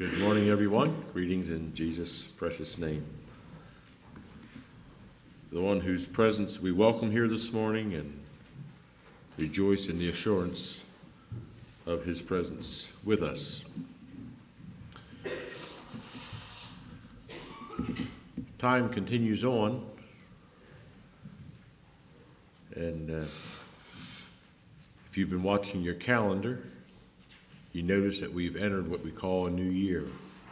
Good morning, everyone. Greetings in Jesus' precious name. The one whose presence we welcome here this morning and rejoice in the assurance of his presence with us. Time continues on, and if you've been watching your calendar, you notice that we've entered what we call a new year.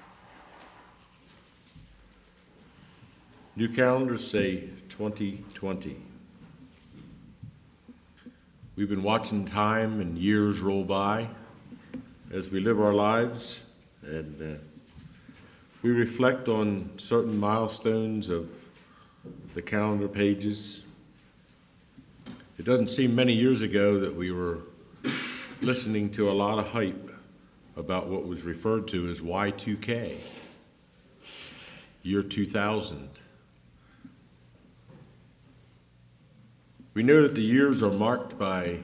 New calendars say 2020. We've been watching time and years roll by as we live our lives, and we reflect on certain milestones of the calendar pages. It doesn't seem many years ago that we were listening to a lot of hype about what was referred to as Y2K, year 2000. We know that the years are marked by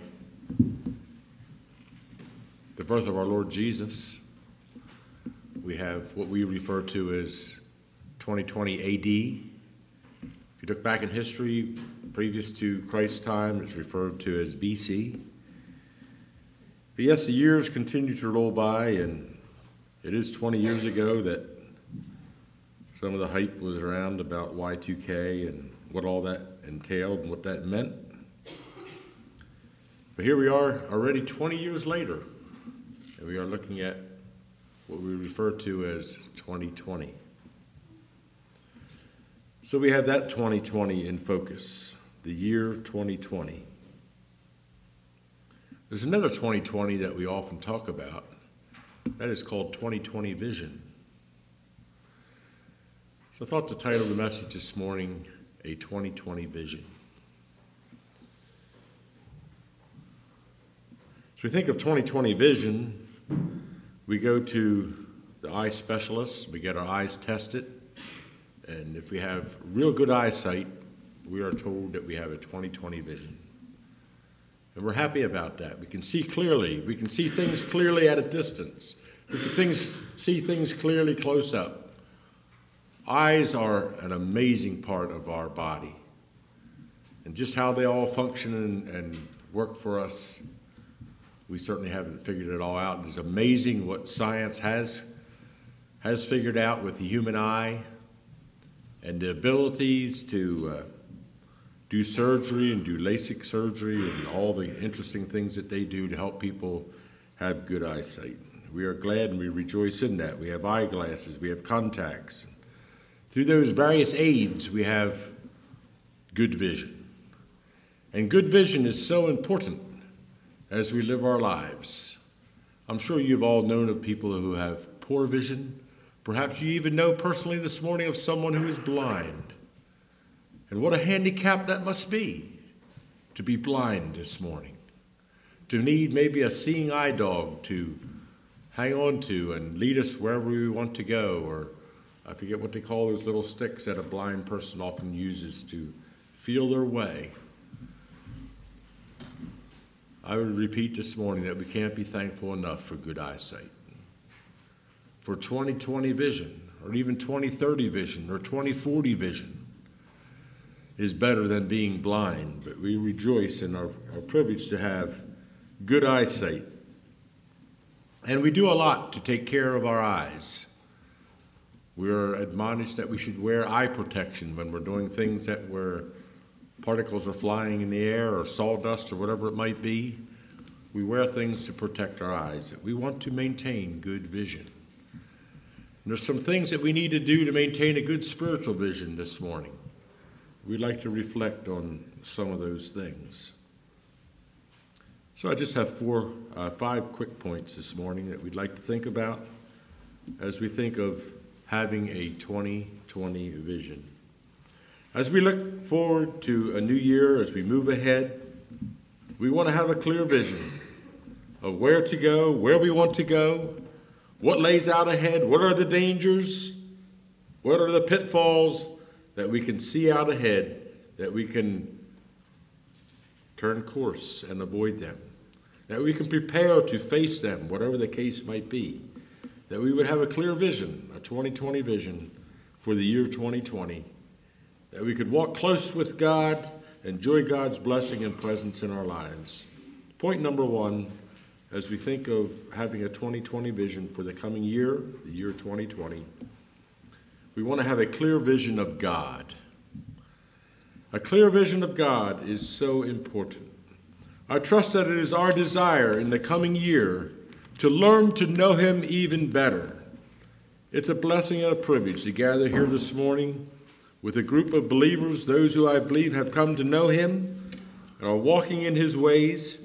the birth of our Lord Jesus. We have what we refer to as 2020 AD. If you look back in history, previous to Christ's time, it's referred to as BC. But yes, the years continue to roll by, and it is 20 years ago that some of the hype was around about Y2K and what all that entailed and what that meant. But here we are already 20 years later, and we are looking at what we refer to as 2020. So we have that 2020 in focus, the year 2020. There's another 2020 that we often talk about. That is called 2020 Vision. So I thought to title the message this morning, A 2020 Vision. As we think of 2020 Vision, we go to the eye specialist, we get our eyes tested, and if we have real good eyesight, we are told that we have a 2020 vision. And we're happy about that. We can see clearly. We can see things clearly at a distance. We can see things clearly close up. Eyes are an amazing part of our body. And just how they all function and work for us, we certainly haven't figured it all out. It's amazing what science has figured out with the human eye and the abilities to do surgery and do LASIK surgery and all the interesting things that they do to help people have good eyesight. We are glad and we rejoice in that. We have eyeglasses, we have contacts. Through those various aids, we have good vision. And good vision is so important as we live our lives. I'm sure you've all known of people who have poor vision. Perhaps you even know personally this morning of someone who is blind. And what a handicap that must be, to be blind this morning, to need maybe a seeing eye dog to hang on to and lead us wherever we want to go, or I forget what they call those little sticks that a blind person often uses to feel their way. I would repeat this morning that we can't be thankful enough for good eyesight. For 2020 vision, or even 2030 vision, or 2040 vision, is better than being blind, but we rejoice in our privilege to have good eyesight. And we do a lot to take care of our eyes. We're admonished that we should wear eye protection when we're doing things where particles are flying in the air or sawdust or whatever it might be. We wear things to protect our eyes. We want to maintain good vision. And there's some things that we need to do to maintain a good spiritual vision this morning. We'd like to reflect on some of those things. So I just have five quick points this morning that we'd like to think about as we think of having a 2020 vision. As we look forward to a new year, as we move ahead, we want to have a clear vision of where to go, where we want to go, what lays out ahead, what are the dangers, what are the pitfalls that we can see out ahead, that we can turn course and avoid them, that we can prepare to face them, whatever the case might be. that we would have a clear vision, a 2020 vision for the year 2020, that we could walk close with God, enjoy God's blessing and presence in our lives. Point number one, as we think of having a 2020 vision for the coming year, the year 2020, we want to have a clear vision of God. A clear vision of God is so important. I trust that it is our desire in the coming year to learn to know him even better. It's a blessing and a privilege to gather here this morning with a group of believers, those who I believe have come to know him and are walking in his ways.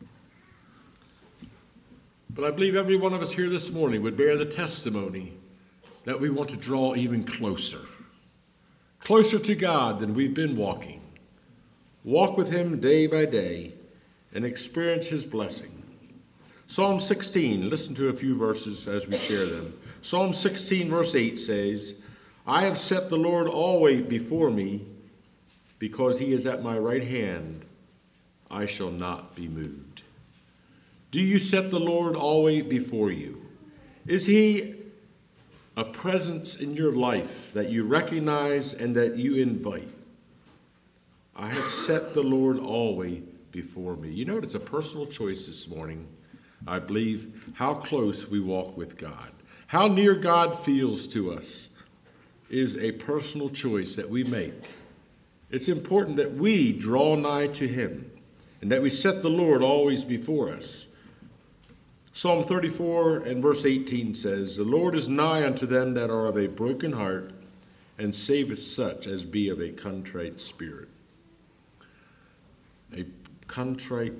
But I believe every one of us here this morning would bear the testimony that we want to draw even closer to God than we've been walking. Walk with him day by day and experience his blessing. Psalm 16, listen to a few verses as we share them. Psalm 16, verse 8 says, I have set the Lord always before me, because he is at my right hand, I shall not be moved. Do you set the Lord always before you? Is he a presence in your life that you recognize and that you invite? I have set the Lord always before me. You know, it's a personal choice this morning. I believe how close we walk with God, how near God feels to us is a personal choice that we make. It's important that we draw nigh to him and that we set the Lord always before us. Psalm 34 and verse 18 says, the Lord is nigh unto them that are of a broken heart, and saveth such as be of a contrite spirit. A contrite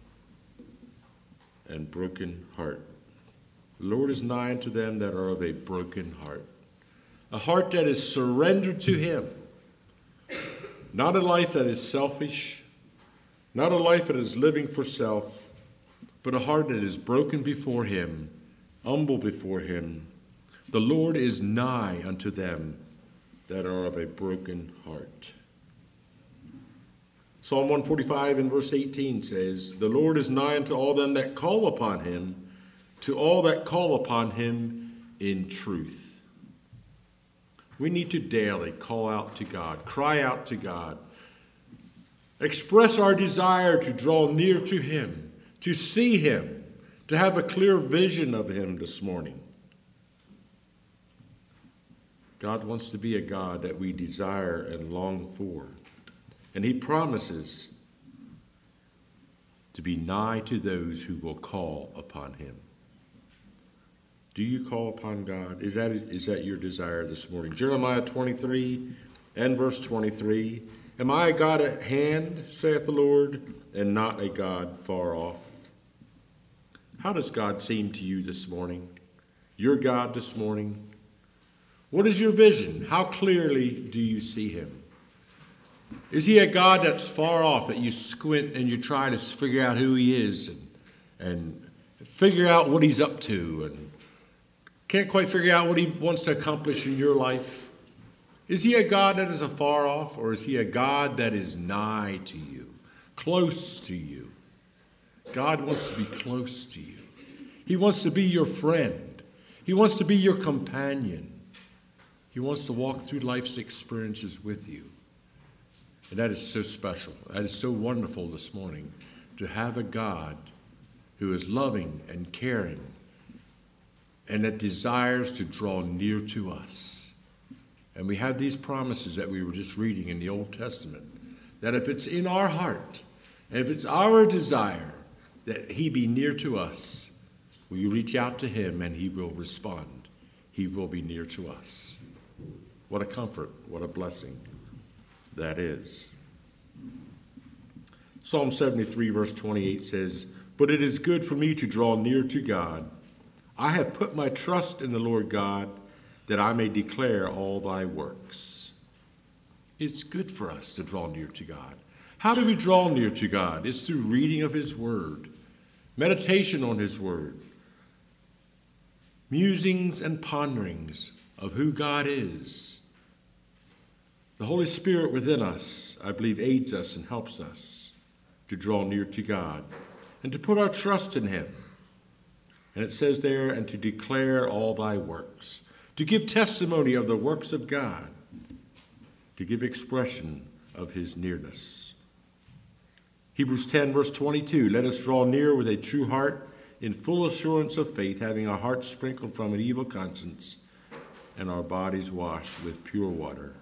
and broken heart. The Lord is nigh unto them that are of a broken heart. A heart that is surrendered to him. Not a life that is selfish, not a life that is living for self, but a heart that is broken before him, humble before him. The Lord is nigh unto them that are of a broken heart. Psalm 145 and verse 18 says, the Lord is nigh unto all them that call upon him, to all that call upon him in truth. We need to daily call out to God, cry out to God, express our desire to draw near to him, to see him, to have a clear vision of him this morning. God wants to be a God that we desire and long for. And he promises to be nigh to those who will call upon him. Do you call upon God? Is that your desire this morning? Jeremiah 23 and verse 23. Am I a God at hand, saith the Lord, and not a God far off? How does God seem to you this morning? Your God this morning? What is your vision? How clearly do you see him? Is he a God that's far off, that you squint and you try to figure out who he is and figure out what he's up to and can't quite figure out what he wants to accomplish in your life? Is he a God that is afar off, or is he a God that is nigh to you, close to you? God wants to be close to you. He wants to be your friend. He wants to be your companion. He wants to walk through life's experiences with you. And that is so special. That is so wonderful this morning, to have a God who is loving and caring and that desires to draw near to us. And we have these promises that we were just reading in the Old Testament, that if it's in our heart, and if it's our desire that he be near to us, we reach out to him and he will respond. He will be near to us. What a comfort, what a blessing that is. Psalm 73 verse 28 says, but it is good for me to draw near to God. I have put my trust in the Lord God, that I may declare all thy works. It's good for us to draw near to God. How do we draw near to God? It's through reading of his word, meditation on his word, musings and ponderings of who God is. The Holy Spirit within us, I believe, aids us and helps us to draw near to God and to put our trust in him. And it says there, and to declare all thy works, to give testimony of the works of God, to give expression of his nearness. Hebrews 10, verse 22, let us draw near with a true heart in full assurance of faith, having our hearts sprinkled from an evil conscience and our bodies washed with pure water.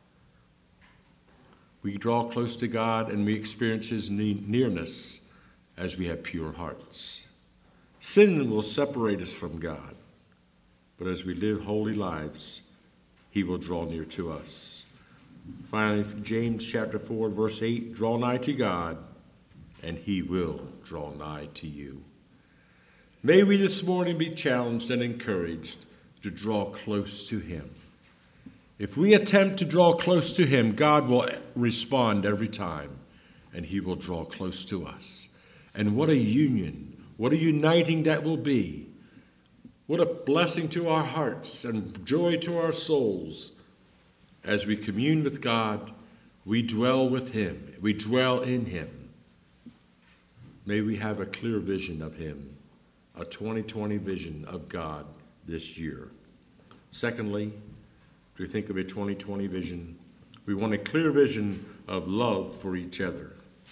We draw close to God and we experience his nearness as we have pure hearts. Sin will separate us from God, but as we live holy lives, he will draw near to us. Finally, James chapter 4, verse 8, draw nigh to God, and he will draw nigh to you. May we this morning be challenged and encouraged to draw close to him. If we attempt to draw close to him, God will respond every time, and he will draw close to us. And what a union, what a uniting that will be. What a blessing to our hearts and joy to our souls. As we commune with God, we dwell with him. We dwell in him. May we have a clear vision of him, a 2020 vision of God this year. Secondly, to think of a 2020 vision, we want a clear vision of love for each other.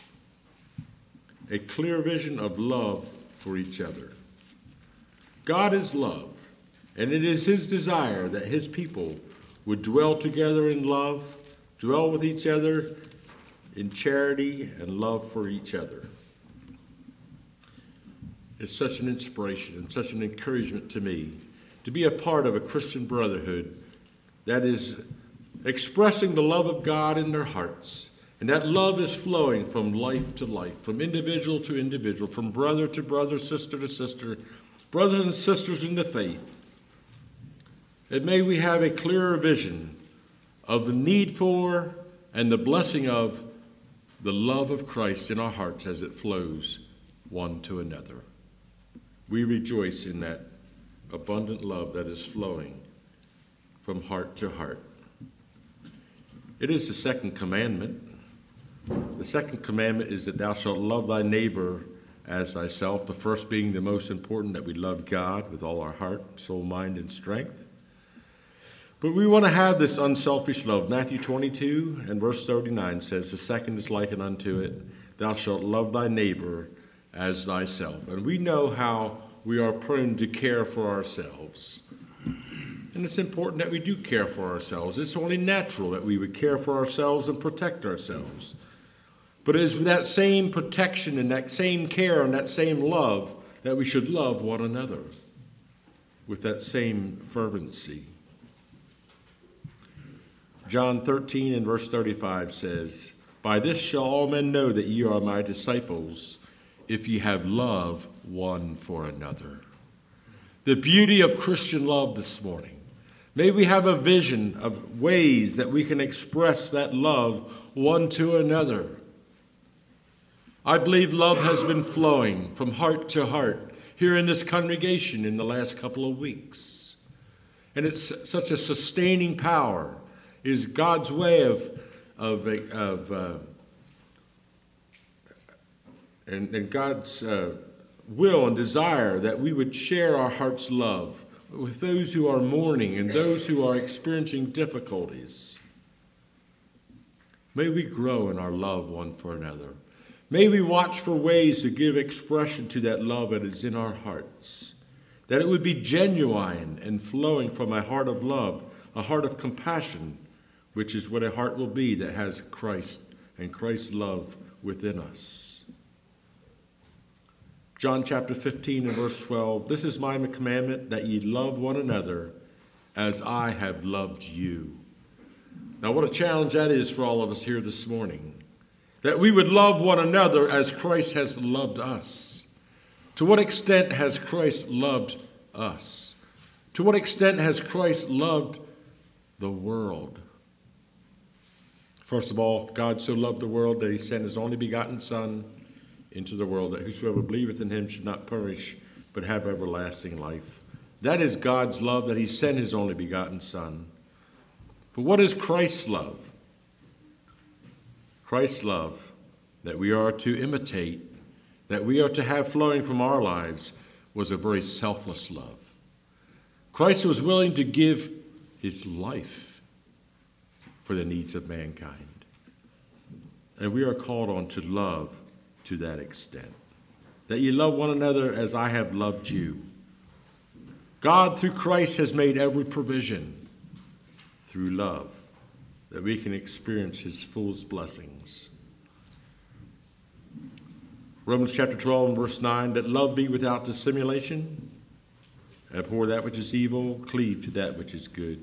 A clear vision of love for each other. God is love, and it is his desire that his people would dwell together in love, dwell with each other in charity and love for each other. It's such an inspiration and such an encouragement to me to be a part of a Christian brotherhood that is expressing the love of God in their hearts. And that love is flowing from life to life, from individual to individual, from brother to brother, sister to sister, brothers and sisters in the faith. And may we have a clearer vision of the need for and the blessing of the love of Christ in our hearts as it flows one to another. We rejoice in that abundant love that is flowing from heart to heart. It is the second commandment. The second commandment is that thou shalt love thy neighbor as thyself, the first being the most important, that we love God with all our heart, soul, mind, and strength. But we want to have this unselfish love. Matthew 22 and verse 39 says, the second is likened unto it, thou shalt love thy neighbor as thyself. And we know how we are prone to care for ourselves. And it's important that we do care for ourselves. It's only natural that we would care for ourselves and protect ourselves. But it is with that same protection and that same care and that same love that we should love one another with that same fervency. John 13 and verse 35 says, by this shall all men know that ye are my disciples, if ye have love one for another. The beauty of Christian love this morning. May we have a vision of ways that we can express that love one to another. I believe love has been flowing from heart to heart here in this congregation in the last couple of weeks. And it's such a sustaining power. It is God's way and God's will and desire that we would share our heart's love with those who are mourning and those who are experiencing difficulties. May we grow in our love one for another. May we watch for ways to give expression to that love that is in our hearts, that it would be genuine and flowing from a heart of love, a heart of compassion, which is what a heart will be that has Christ and Christ's love within us. John chapter 15 and verse 12, this is my commandment, that ye love one another as I have loved you. Now what a challenge that is for all of us here this morning. That we would love one another as Christ has loved us. To what extent has Christ loved us? To what extent has Christ loved the world? First of all, God so loved the world that he sent his only begotten Son into the world, that whosoever believeth in him should not perish, but have everlasting life. That is God's love, that he sent his only begotten Son. But what is Christ's love? Christ's love that we are to imitate, that we are to have flowing from our lives, was a very selfless love. Christ was willing to give his life for the needs of mankind. And we are called on to love to that extent. That you love one another as I have loved you. God, through Christ, has made every provision through love that we can experience his fullest blessings. Romans chapter 12 and verse 9, that love be without dissimulation, abhor that which is evil, cleave to that which is good.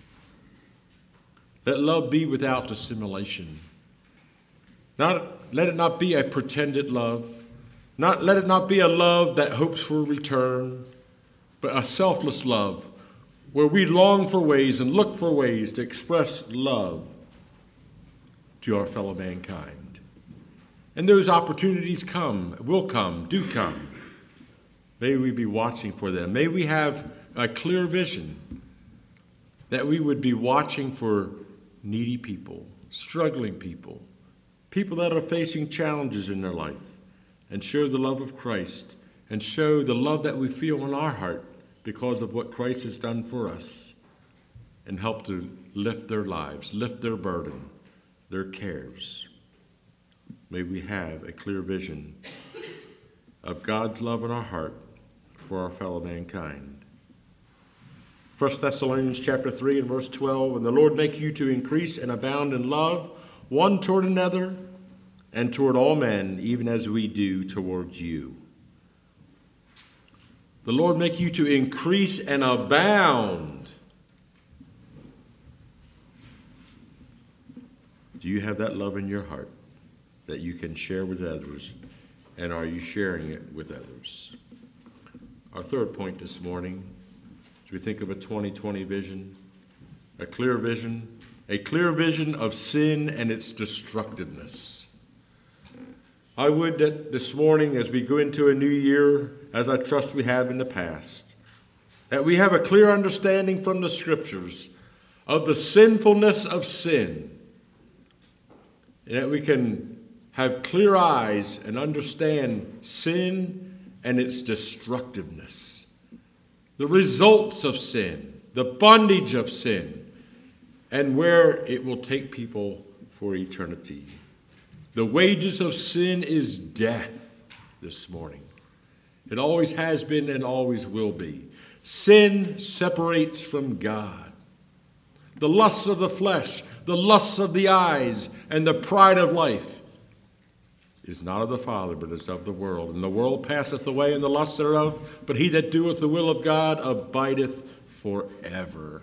Let love be without dissimulation. Let it not be a pretended love. Let it not be a love that hopes for a return, but a selfless love where we long for ways and look for ways to express love to our fellow mankind. And those opportunities will come, do come. May we be watching for them. May we have a clear vision that we would be watching for needy people, struggling people, people that are facing challenges in their life, and show the love of Christ and show the love that we feel in our heart because of what Christ has done for us, and help to lift their lives, lift their burden, their cares. May we have a clear vision of God's love in our heart for our fellow mankind. 1 Thessalonians chapter 3 and verse 12, and the Lord make you to increase and abound in love one toward another and toward all men, even as we do toward you. The Lord make you to increase and abound. Do you have that love in your heart that you can share with others? And are you sharing it with others? Our third point this morning, as we think of a 2020 vision, a clear vision of sin and its destructiveness. I would that this morning, as we go into a new year, as I trust we have in the past, that we have a clear understanding from the Scriptures of the sinfulness of sin, and that we can have clear eyes and understand sin and its destructiveness, the results of sin, the bondage of sin, and where it will take people for eternity. The wages of sin is death this morning. It always has been and always will be. Sin separates from God. The lusts of the flesh, the lusts of the eyes, and the pride of life is not of the Father, but is of the world. And the world passeth away, and the lust thereof, but he that doeth the will of God abideth forever.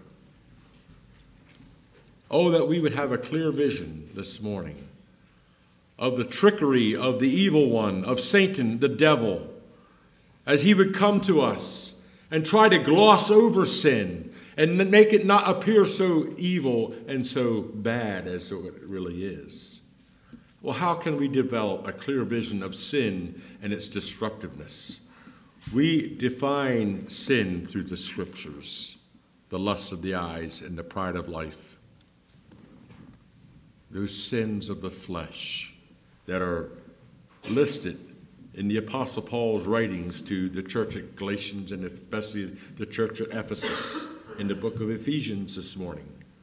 Oh, that we would have a clear vision this morning of the trickery of the evil one, of Satan, the devil, as he would come to us and try to gloss over sin and make it not appear so evil and so bad as it really is. Well, how can we develop a clear vision of sin and its destructiveness? We define sin through the Scriptures, the lust of the eyes and the pride of life, those sins of the flesh that are listed in the Apostle Paul's writings to the church at Galatians and especially the church at Ephesus in the book of Ephesians this morning.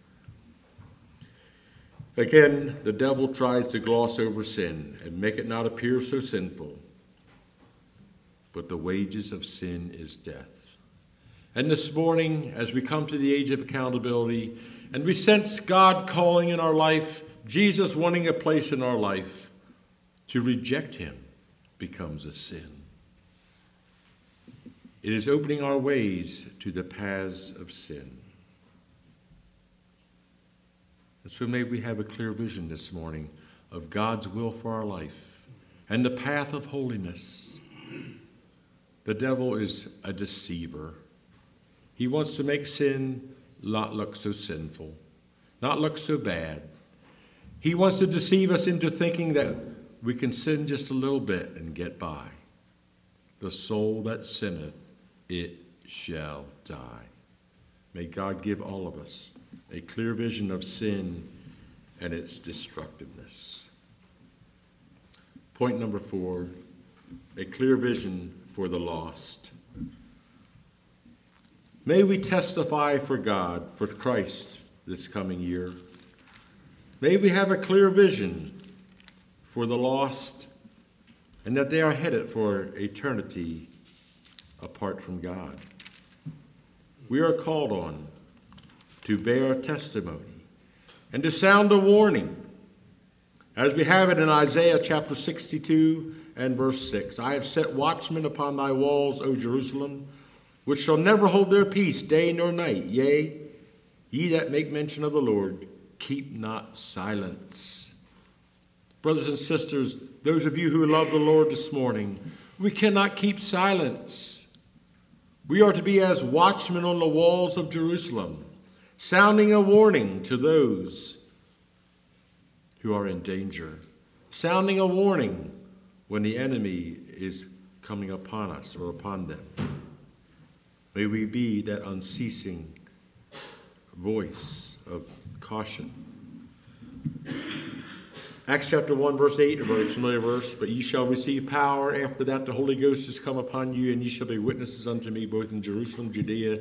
Again, the devil tries to gloss over sin and make it not appear so sinful. But the wages of sin is death. And this morning, as we come to the age of accountability, and we sense God calling in our life, Jesus wanting a place in our life, to reject him becomes a sin. It is opening our ways to the paths of sin. And so may we have a clear vision this morning of God's will for our life and the path of holiness. The devil is a deceiver. He wants to make sin not look so sinful, not look so bad. He wants to deceive us into thinking that we can sin just a little bit and get by. The soul that sinneth, it shall die. May God give all of us a clear vision of sin and its destructiveness. Point number 4, a clear vision for the lost. May we testify for God, for Christ this coming year. May we have a clear vision for the lost and that they are headed for eternity apart from God. We are called on to bear testimony and to sound a warning, as we have it in Isaiah chapter 62 and verse 6. I have set watchmen upon thy walls, O Jerusalem, which shall never hold their peace day nor night. Yea, ye that make mention of the Lord, keep not silence. Brothers and sisters, those of you who love the Lord this morning, we cannot keep silence. We are to be as watchmen on the walls of Jerusalem, sounding a warning to those who are in danger, sounding a warning when the enemy is coming upon us or upon them. May we be that unceasing voice of caution. Acts chapter 1, verse 8, a very familiar verse. But ye shall receive power. After that the Holy Ghost is come upon you, and ye shall be witnesses unto me both in Jerusalem, Judea.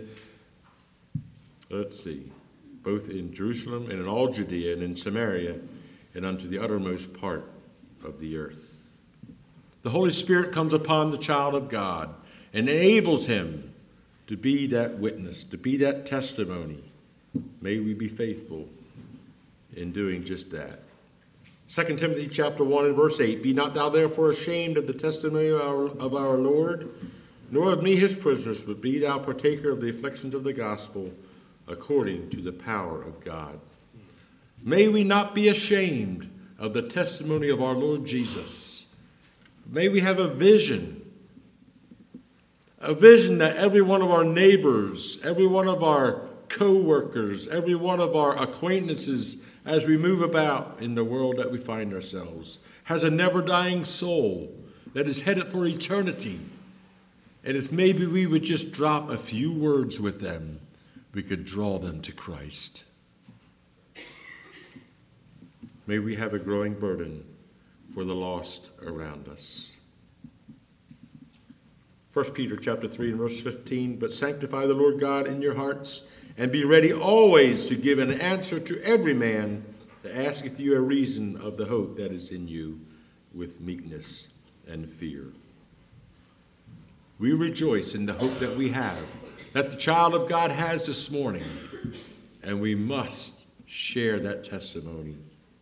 Both in Jerusalem and in all Judea and in Samaria and unto the uttermost part of the earth. The Holy Spirit comes upon the child of God and enables him to be that witness, to be that testimony. May we be faithful in doing just that. 2 Timothy chapter 1 and verse 8, be not thou therefore ashamed of the testimony of our Lord, nor of me his prisoners, but be thou partaker of the afflictions of the gospel according to the power of God. May we not be ashamed of the testimony of our Lord Jesus. May we have a vision that every one of our neighbors, every one of our co-workers, every one of our acquaintances as we move about in the world that we find ourselves has a never-dying soul that is headed for eternity. And if maybe we would just drop a few words with them, we could draw them to Christ. May we have a growing burden for the lost around us. 1 Peter chapter 3 and verse 15, but sanctify the Lord God in your hearts, and be ready always to give an answer to every man that asketh you a reason of the hope that is in you with meekness and fear. We rejoice in the hope that we have, that the child of God has this morning, and we must share that testimony.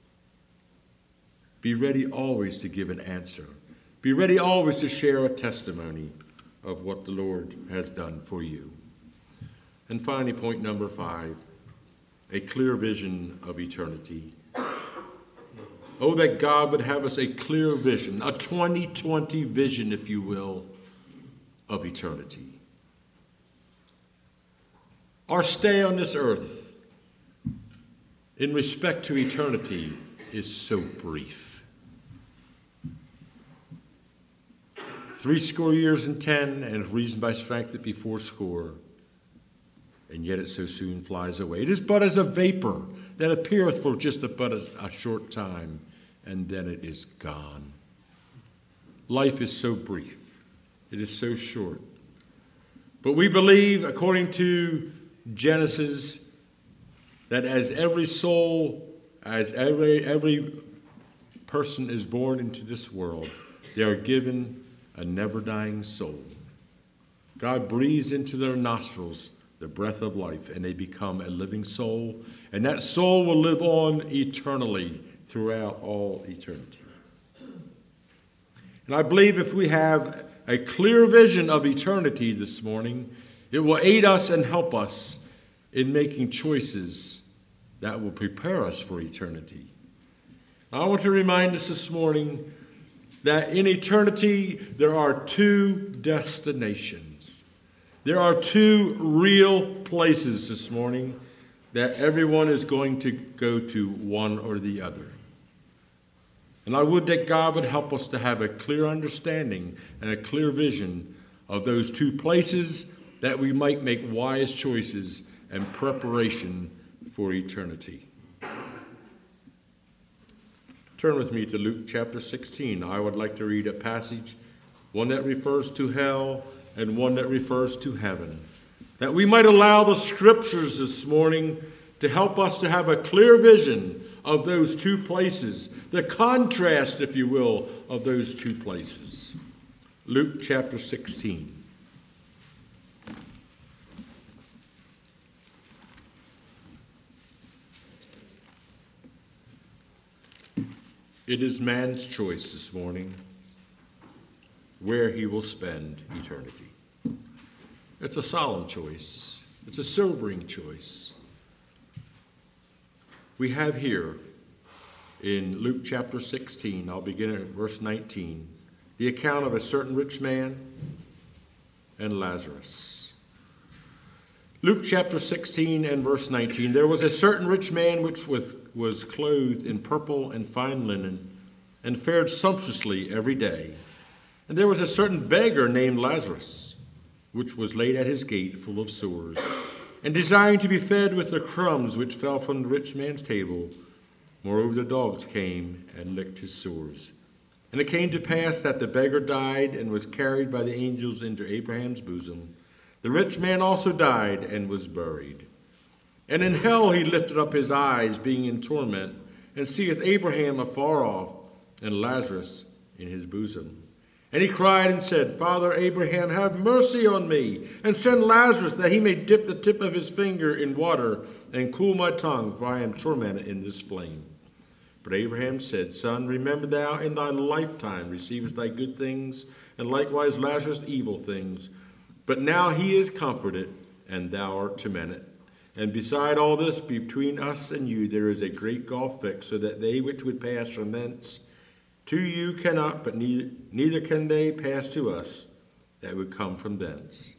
Be ready always to give an answer. Be ready always to share a testimony of what the Lord has done for you. And finally, point number 5, a clear vision of eternity. Oh, that God would have us a clear vision, a 2020 vision, if you will, of eternity. Our stay on this earth in respect to eternity is so brief. 80 years and 10, and if reason by strength it be 80, and yet it so soon flies away. It is but as a vapor that appeareth for just but a short time, and then it is gone. Life is so brief. It is so short. But we believe, according to Genesis, that as every soul, as every person is born into this world, they are given a never-dying soul. God breathes into their nostrils the breath of life, and they become a living soul, and that soul will live on eternally throughout all eternity. And I believe if we have a clear vision of eternity this morning, it will aid us and help us in making choices that will prepare us for eternity. I want to remind us this morning that in eternity there are 2 destinations. There are 2 real places this morning that everyone is going to go to, one or the other. And I would that God would help us to have a clear understanding and a clear vision of those 2 places, that we might make wise choices and preparation for eternity. Turn with me to Luke chapter 16. I would like to read a passage, one that refers to hell and one that refers to heaven. that we might allow the scriptures this morning to help us to have a clear vision of those two places, the contrast, if you will, of those two places. Luke chapter 16. It is man's choice this morning where he will spend eternity. It's a solemn choice. It's a sobering choice. We have here in Luke chapter 16, I'll begin at verse 19, the account of a certain rich man and Lazarus. Luke chapter 16 and verse 19, there was a certain rich man which was clothed in purple and fine linen and fared sumptuously every day. And there was a certain beggar named Lazarus, which was laid at his gate full of sores, and desiring to be fed with the crumbs which fell from the rich man's table. Moreover, the dogs came and licked his sores. And it came to pass that the beggar died and was carried by the angels into Abraham's bosom. The rich man also died and was buried. And in hell he lifted up his eyes, being in torment, and seeth Abraham afar off, and Lazarus in his bosom. And he cried and said, Father Abraham, have mercy on me, and send Lazarus, that he may dip the tip of his finger in water, and cool my tongue, for I am tormented in this flame. But Abraham said, Son, remember thou in thy lifetime receivest thy good things, and likewise Lazarus evil things. But now he is comforted, and thou art tormented. And beside all this, between us and you, there is a great gulf fixed, so that they which would pass from thence to you cannot, but neither can they pass to us that would come from thence.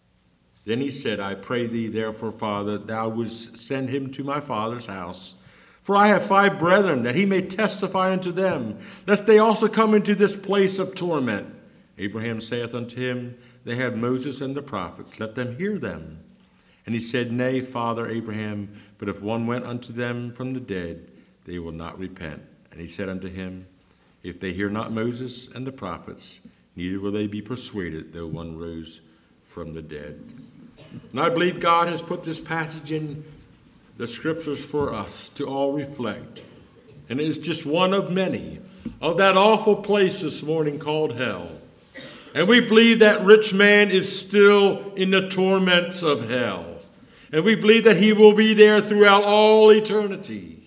Then he said, I pray thee, therefore, Father, thou wouldst send him to my father's house. For I have 5 brethren, that he may testify unto them, lest they also come into this place of torment. Abraham saith unto him, They have Moses and the prophets, let them hear them. And he said, Nay, Father Abraham, but if one went unto them from the dead, they will not repent. And he said unto him, If they hear not Moses and the prophets, neither will they be persuaded, though one rose from the dead. And I believe God has put this passage in the scriptures for us to all reflect. And it is just one of many of that awful place this morning called hell. And we believe that rich man is still in the torments of hell. And we believe that he will be there throughout all eternity.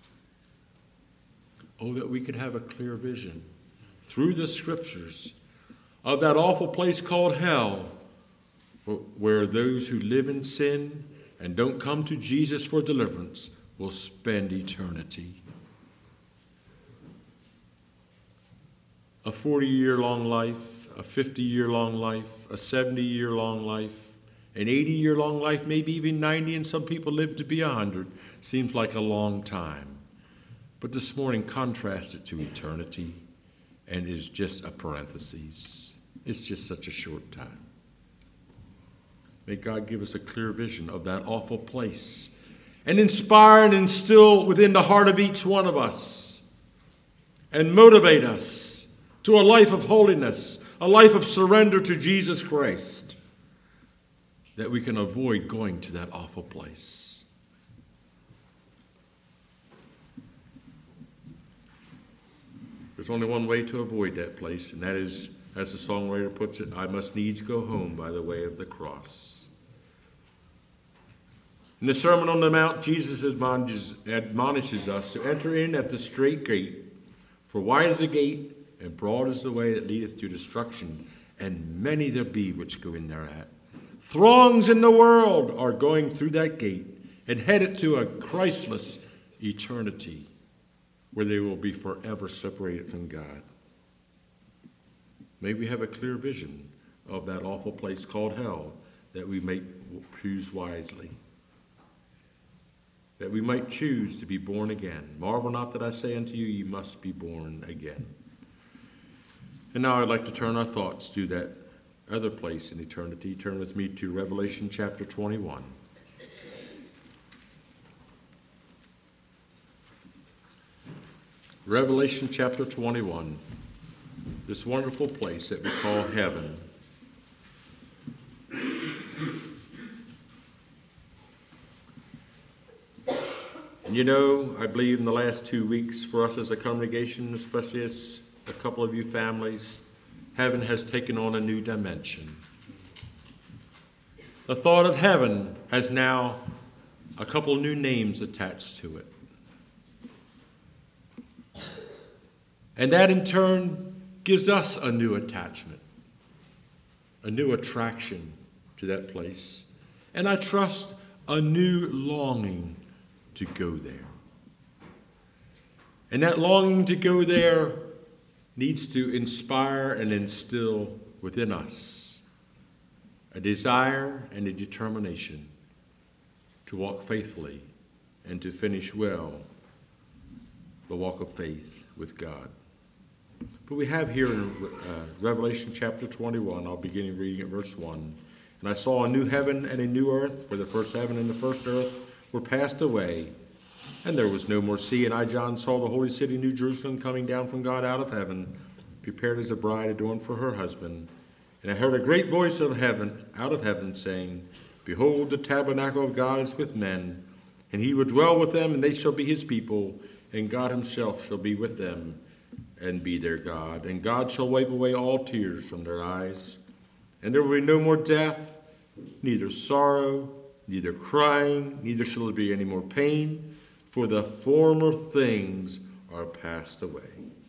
Oh, that we could have a clear vision through the scriptures of that awful place called hell, where those who live in sin and don't come to Jesus for deliverance will spend eternity. A 40-year-long life, a 50-year-long life, a 70-year-long life, an 80-year-long life, maybe even 90, and some people live to be 100. Seems like a long time. But this morning, contrast it to eternity, and it is just a parenthesis. It's just such a short time. May God give us a clear vision of that awful place and inspire and instill within the heart of each one of us and motivate us to a life of holiness, a life of surrender to Jesus Christ, that we can avoid going to that awful place. There's only one way to avoid that place, and that is, as the songwriter puts it, I must needs go home by the way of the cross. In the Sermon on the Mount, Jesus admonishes us to enter in at the straight gate, for wide is the gate, and broad is the way that leadeth to destruction, and many there be which go in thereat. Throngs in the world are going through that gate and headed to a Christless eternity, where they will be forever separated from God. May we have a clear vision of that awful place called hell, that we may choose wisely, that we might choose to be born again. Marvel not that I say unto you, you must be born again. And now I'd like to turn our thoughts to that other place in eternity. Turn with me to Revelation chapter 21. Revelation chapter 21, this wonderful place that we call heaven. And you know, I believe in the last 2 weeks for us as a congregation, especially as a couple of you families, heaven has taken on a new dimension. The thought of heaven has now a couple new names attached to it. And that in turn gives us a new attachment, a new attraction to that place. And I trust a new longing to go there. And that longing to go there needs to inspire and instill within us a desire and a determination to walk faithfully and to finish well the walk of faith with God. But we have here in Revelation chapter 21, I'll begin reading at verse 1. And I saw a new heaven and a new earth, for the first heaven and the first earth were passed away, and there was no more sea. And I, John, saw the holy city, New Jerusalem, coming down from God out of heaven, prepared as a bride adorned for her husband. And I heard a great voice out of heaven, saying, Behold, the tabernacle of God is with men, and he will dwell with them, and they shall be his people, and God himself shall be with them, and be their God. And God shall wipe away all tears from their eyes, and there will be no more death, neither sorrow, neither crying, neither shall there be any more pain, for the former things are passed away.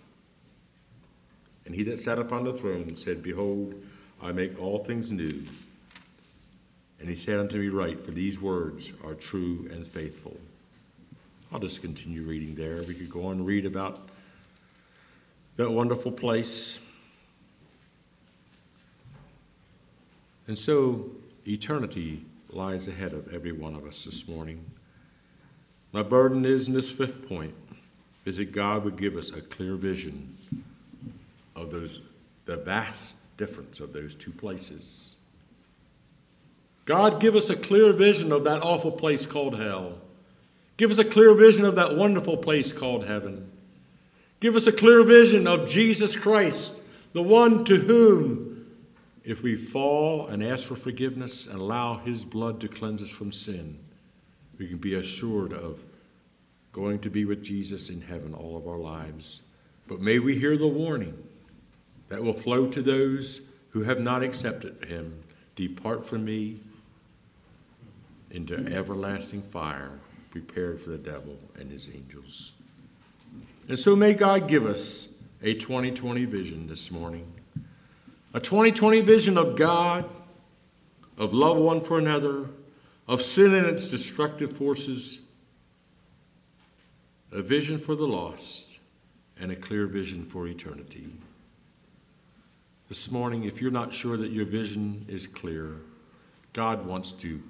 And he that sat upon the throne said, Behold, I make all things new. And he said unto me, Write, for these words are true and faithful. I'll just continue reading there. We could go on and read about that wonderful place. And so eternity lies ahead of every one of us this morning. My burden is in this fifth point, is that God would give us a clear vision of the vast difference of those two places. God, give us a clear vision of that awful place called hell. Give us a clear vision of that wonderful place called heaven. Give us a clear vision of Jesus Christ, the one to whom, if we fall and ask for forgiveness and allow his blood to cleanse us from sin, we can be assured of going to be with Jesus in heaven all of our lives. But may we hear the warning that will flow to those who have not accepted him. Depart from me into everlasting fire, prepared for the devil and his angels. And so may God give us a 2020 vision this morning. A 2020 vision of God, of love one for another, of sin and its destructive forces, a vision for the lost, and a clear vision for eternity. This morning, if you're not sure that your vision is clear, God wants to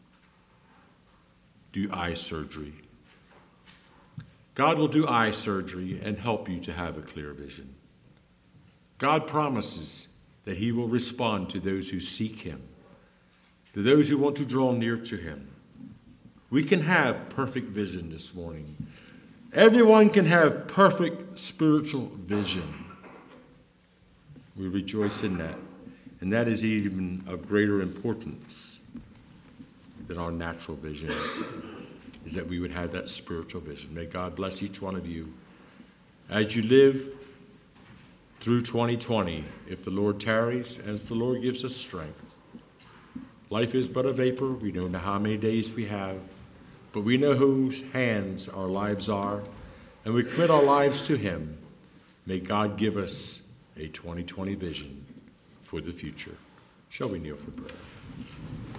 do eye surgery. God will do eye surgery and help you to have a clear vision. God promises that he will respond to those who seek him, to those who want to draw near to him. We can have perfect vision this morning. Everyone can have perfect spiritual vision. We rejoice in that. And that is even of greater importance than our natural vision, is that we would have that spiritual vision. May God bless each one of you as you live through 2020, if the Lord tarries and if the Lord gives us strength. Life is but a vapor. We don't know how many days we have, but we know whose hands our lives are, and we commit our lives to him. May God give us a 2020 vision for the future. Shall we kneel for prayer?